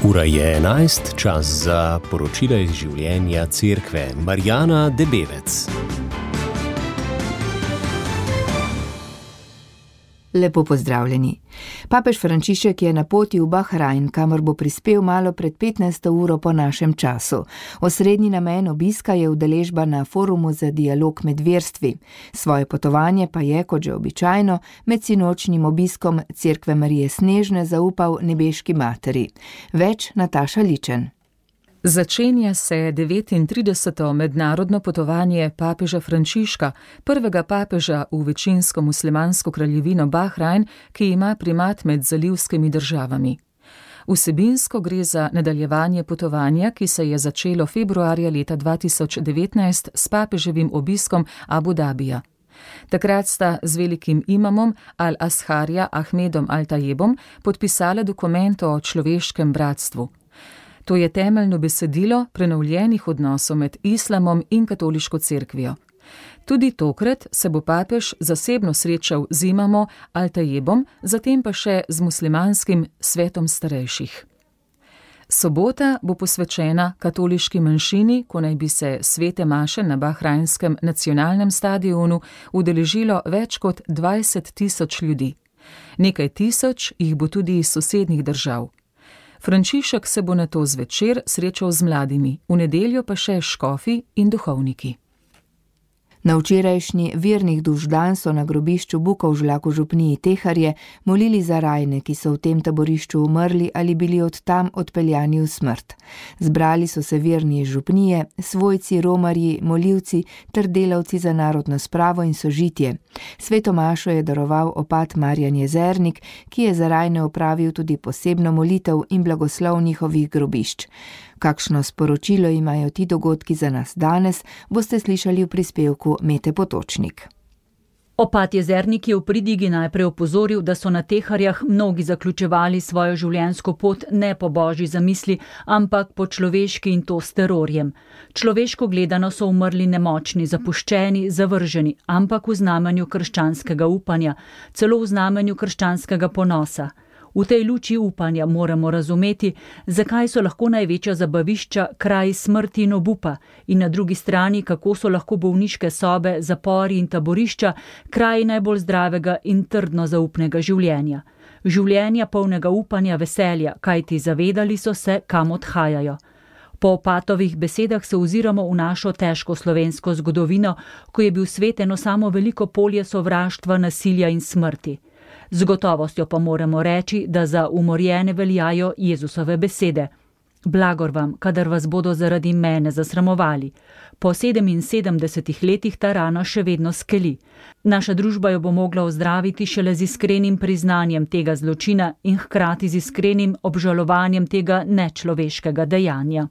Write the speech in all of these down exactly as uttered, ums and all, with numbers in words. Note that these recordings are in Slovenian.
Ura je enajst, čas za poročila iz življenja cerkve. Marjana Debevec. Lepo pozdravljeni. Papež Frančišek je na poti v Bahrajn, kamor bo prispel malo pred petnajsto uro po našem času. Osrednji namen obiska je udeležba na forumu za dialog med verstvi. Svoje potovanje pa je, kot že običajno, med sinočnim obiskom Cerkve Marije Snežne zaupal nebeški materi. Več Nataša Ličen. Začenja se devetintrideseto mednarodno potovanje papeža Frančiška, prvega papeža v večinsko muslimansko kraljevino Bahrajn, ki ima primat med zalivskimi državami. Vsebinsko gre za nadaljevanje potovanja, ki se je začelo februarja leta dva tisoč devetnajst s papeževim obiskom Abu Dabija. Takrat sta z velikim imamom Al-Azharja Ahmedom Al-Tajebom podpisala dokument o človeškem bratstvu. To je temeljno besedilo prenovljenih odnosov med islamom in katoliško cerkvijo. Tudi tokrat se bo papež zasebno srečal z imamo Al-Tajebom, zatem pa še z muslimanskim svetom starejših. Sobota bo posvečena katoliški manjšini, ko naj bi se svete maše na bahrajnskem nacionalnem stadionu udeležilo več kot dvajset tisoč ljudi. Nekaj tisoč jih bo tudi iz sosednjih držav. Frančišek se bo nato zvečer srečal z mladimi, v nedeljo pa še škofi in duhovniki. Na včerajšnji vernih duš dan so na grobišču Bukovžlak v župniji Teharje molili za rajne, ki so v tem taborišču umrli ali bili od tam odpeljani v smrt. Zbrali so se verni iz župnije, svojci, romarji, molivci ter delavci za narodno spravo in sožitje. Sveto mašo je daroval opat Marjan Jezernik, ki je za rajne opravil tudi posebno molitev in blagoslov njihovih grobišč. Kakšno sporočilo imajo ti dogodki za nas danes, boste slišali v prispevku Mete Potočnik. Opat Jezernik je v pridigi najprej opozoril, da so na Teharjah mnogi zaključevali svojo življenjsko pot ne po božji zamisli, ampak po človeški in to s terorjem. Človeško gledano so umrli nemočni, zapuščeni, zavrženi, ampak v znamenju krščanskega upanja, celo v znamenju krščanskega ponosa. V tej luči upanja moramo razumeti, zakaj so lahko največja zabavišča kraji smrti in obupa in na drugi strani, kako so lahko bolniške sobe, zapori in taborišča kraji najbolj zdravega in trdno zaupnega življenja. Življenja polnega upanja, veselja, kajti zavedali so se, kam odhajajo. Po opatovih besedah se oziramo v našo težko slovensko zgodovino, ko je bil svet eno samo veliko polje sovraštva, nasilja in smrti. Z gotovostjo pa moramo reči, da za umorjene veljajo Jezusove besede. Blagor vam, kadar vas bodo zaradi mene zasramovali. Po sedeminsedemdesetih letih ta rana še vedno skeli. Naša družba jo bo mogla ozdraviti šele z iskrenim priznanjem tega zločina in hkrati z iskrenim obžalovanjem tega nečloveškega dejanja.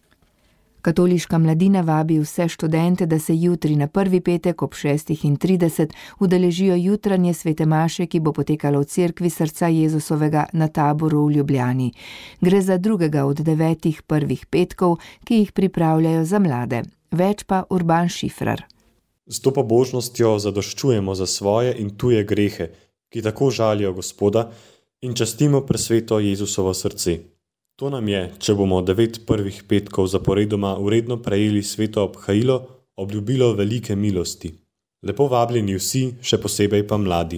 Katoliška mladina vabi vse študente, da se jutri na prvi petek ob šestih trideset udeležijo jutranje svete maše, ki bo potekala v cerkvi srca Jezusovega na Taboru v Ljubljani. Gre za drugega od devetih prvih petkov, ki jih pripravljajo za mlade. Več pa Urban Šifrar. Z to pobožnostjo zadoščujemo za svoje in tuje grehe, ki tako žalijo Gospoda, in častimo presveto Jezusovo srce. To nam je, če bomo devet prvih petkov zaporedoma uredno prejeli sveto obhajilo, obljubilo velike milosti. Lepo vabljeni vsi, še posebej pa mladi.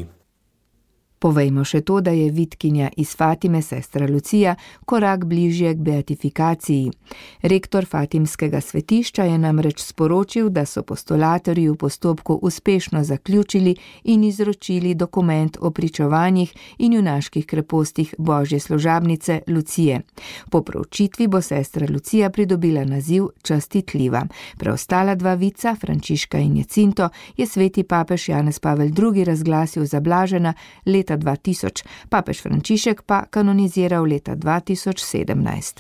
Povejmo še to, da je vitkinja iz Fatime, sestra Lucija, korak bližje k beatifikaciji. Rektor Fatimskega svetišča je namreč sporočil, da so postulatorji v postopku uspešno zaključili in izročili dokument o pričovanjih in junaških krepostih Božje služabnice Lucije. Po proučitvi bo sestra Lucija pridobila naziv častitljiva. Preostala dva vica, Frančiška in Jacinto, je sveti papež Janez Pavel drugi razglasil za blažena leta dva tisoč, papež Frančišek pa kanoniziral leta dva tisoč sedemnajst.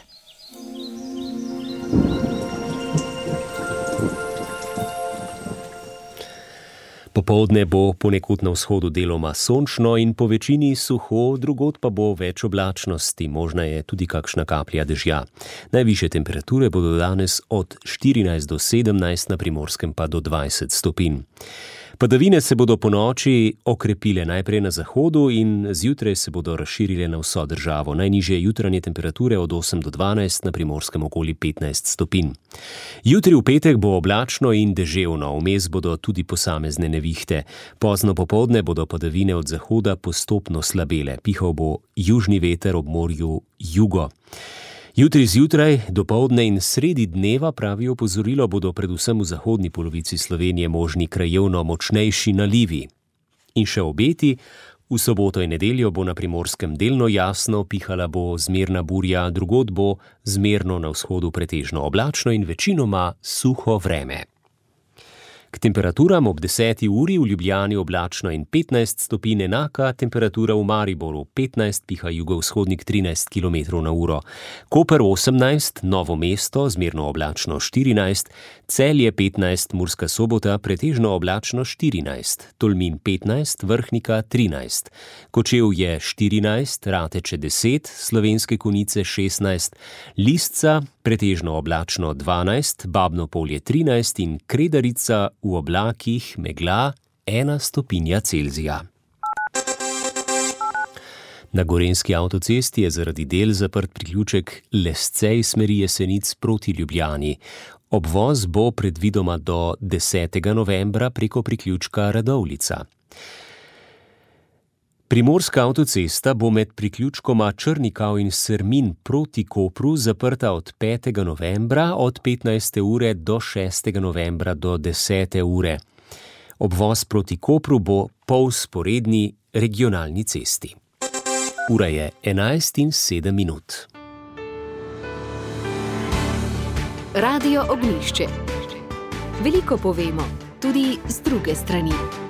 Popoldne bo ponekod na vzhodu deloma sončno in po večini suho, drugod pa bo več oblačnosti, možna je tudi kakšna kaplja dežja. Najvišje temperature bodo danes od štirinajst do sedemnajst, na Primorskem pa do dvajset stopinj. Padavine se bodo po noči okrepile najprej na zahodu in zjutraj se bodo razširile na vso državo. Najnižje jutranje temperature od osem do dvanajst, na Primorskem okoli petnajst stopinj. Jutri v petek bo oblačno in deževno, vmes bodo tudi posamezne nevihte. Pozno popoldne bodo padavine od zahoda postopno slabele. Pihal bo južni veter, ob morju jugo. Jutri zjutraj, dopoldne in sredi dneva, pravi opozorilo, bodo predvsem v zahodni polovici Slovenije možni krajevno močnejši nalivi. In še obeti, v soboto in nedeljo bo na Primorskem delno jasno, pihala bo zmerna burja, drugod bo zmerno na vzhodu pretežno oblačno in večinoma suho vreme. K temperaturam ob deseti uri v Ljubljani oblačno in petnajst stopinj, enaka temperatura v Mariboru, petnajst, piha jugovzhodnik trinajst kilometrov na uro. Koper osemnajst, Novo mesto, zmerno oblačno štirinajst, Celje petnajst, Murska Sobota, pretežno oblačno štirinajst, Tolmin petnajst, Vrhnika trinajst, Kočevje štirinajst, Rateče deset, Slovenske Konjice šestnajst, Lisca pretežno oblačno dvanajst, Babno Polje trinajst in Kredarica v oblakih megla ena stopinja Celzija. Na gorenjski avtocesti je zaradi del zaprt priključek Lescej smeri Jesenic proti Ljubljani. Obvoz bo predvidoma do desetega novembra preko priključka Radovljica. Primorska avtocesta bo med priključkoma Črnikav in Sermin proti Kopru zaprta od petega novembra od petnajste ure do šestega novembra do desete ure. Obvoz proti Kopru bo po vzporedni regionalni cesti. Ura je enajst in sedem minut. Radio Ognjišče. Veliko povemo, tudi z druge strani.